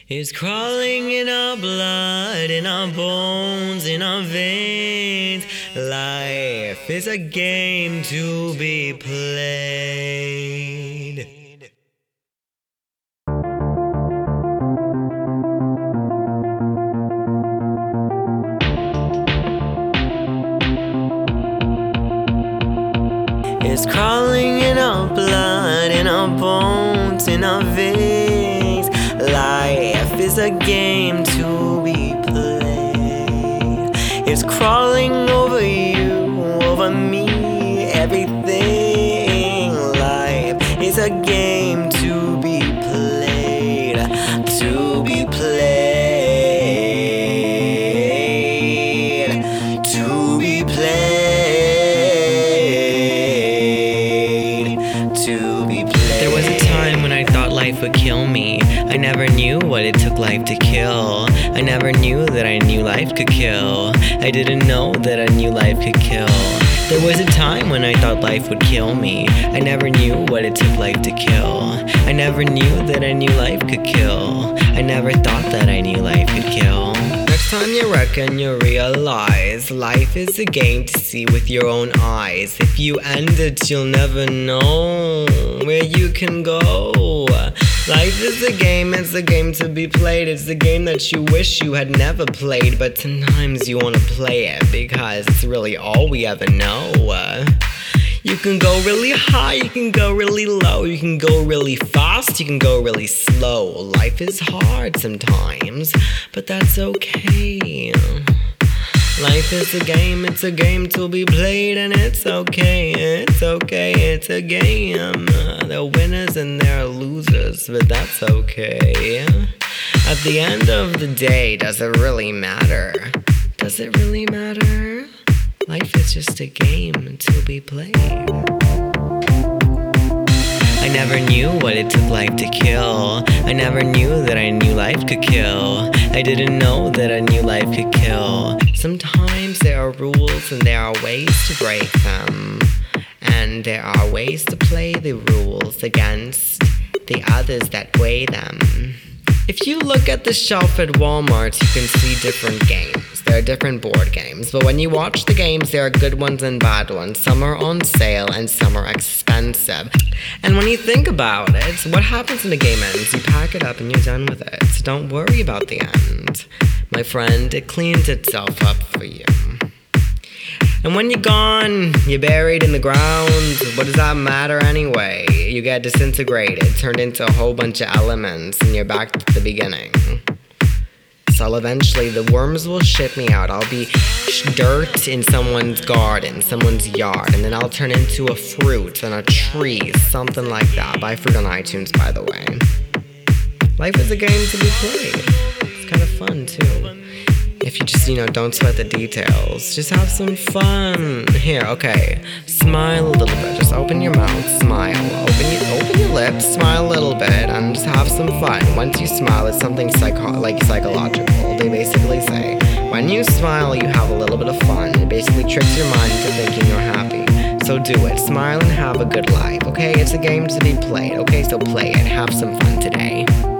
It's crawling in our blood, in our bones, in our veins. Life is a game to be played. It's crawling in our blood, in our bones, in our veins. Life is a game to be played. It's crawling over you, over me, everything. Life is a game to be played, to be played, to be played, to be played. There was a time when I thought life would kill me. I never knew what it took life to kill. I never knew that I knew life could kill. I didn't know that I knew life could kill. There was a time when I thought life would kill me. I never knew what it took life to kill. I never knew that I knew life could kill. I never thought that I knew life could kill. Next time you reckon you realize life is a game to see with your own eyes. If you end it, you'll never know where you can go. Life is a game, it's a game to be played. It's a game that you wish you had never played, but sometimes you wanna play it because it's really all we ever know. You can go really high, you can go really low, you can go really fast, you can go really slow. Life is hard sometimes, but that's okay. Life is a game, it's a game to be played, and it's okay, it's okay, it's a game. There are winners and there are losers, but that's okay. At the end of the day, does it really matter? Does it really matter? Life is just a game to be played. I never knew what it took life to kill. I never knew that I knew life could kill. I didn't know that I knew life could kill. Sometimes there are rules and there are ways to break them. And there are ways to play the rules against the others that weigh them. If you look at the shelf at Walmart, you can see different games. There are different board games, but when you watch the games, there are good ones and bad ones. Some are on sale and some are expensive. And when you think about it, what happens when the game ends? You pack it up and you're done with it. So don't worry about the end. My friend, it cleans itself up for you. And when you're gone, you're buried in the ground. What does that matter anyway? You get disintegrated, turned into a whole bunch of elements, and you're back to the beginning. So eventually the worms will shit me out. I'll be dirt in someone's garden, someone's yard, and then I'll turn into a fruit and a tree, something like that. Buy fruit on iTunes, by the way. Life is a game to be played. It's kind of fun, too. If you just, don't sweat the details. Just have some fun. Here, okay. Smile a little bit. Just open your mouth, smile. Open your lips, smile a little bit, and just have some fun. Once you smile, it's something psychological. They basically say, when you smile, you have a little bit of fun. It basically tricks your mind into thinking you're happy. So do it. Smile and have a good life, okay? It's a game to be played, okay? So play it. Have some fun today.